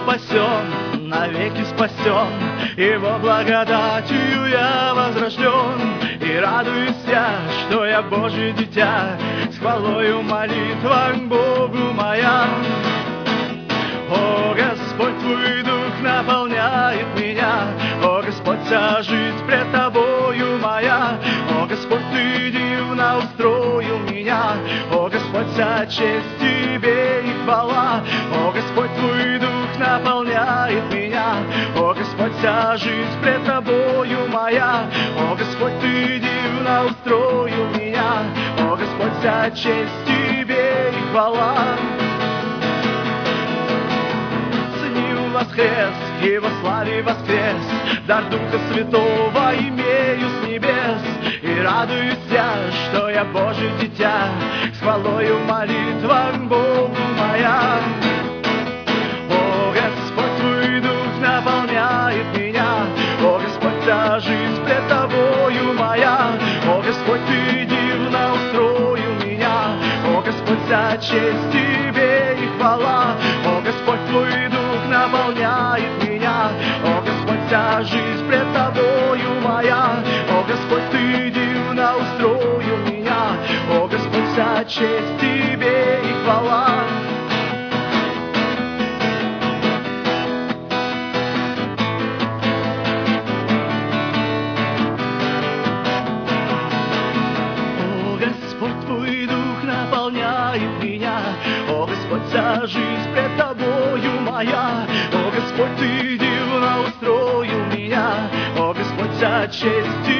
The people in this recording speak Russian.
спасен, навеки спасен, Его благодатью я возрожден. И радуюсь я, что я Божье дитя, с хвалою молитва к Богу моя. О, Господь, Твой Дух наполняет меня, О, Господь, вся жизнь пред Тобою моя. О, Господь, Ты дивно устроил меня, О, Господь, вся честь Тебе и хвала. О, Господь, Твой Дух наполняет меня, О, Господь, вся жизнь пред Тобою моя. О, Господь, Ты дивно устроил меня, О, Господь, вся честь Тебе и хвала. Воскрес, и во славе воскрес, дар Духа Святого имею с небес. И радуюсь я, что я Божье дитя, с хвалою молитва к Богу моя. О, Господь, Твой Дух наполняет меня, О, Господь, вся жизнь пред Тобою моя. О, Господь, Ты дивно устроил меня, О, Господь, вся честь Тебе и хвала. О, Господь, Твой Дух наполняет меня, О, Господь, вся жизнь пред Тобою моя. О, Господь, Ты дивно устроил меня, О, Господь, вся честь Тебе и хвала. О, Господь, Твой Дух наполняет меня, О, Господь, вся жизнь пред Тобою моя. О, Господь, Ты дивно устроил меня, О, Господь, вся честь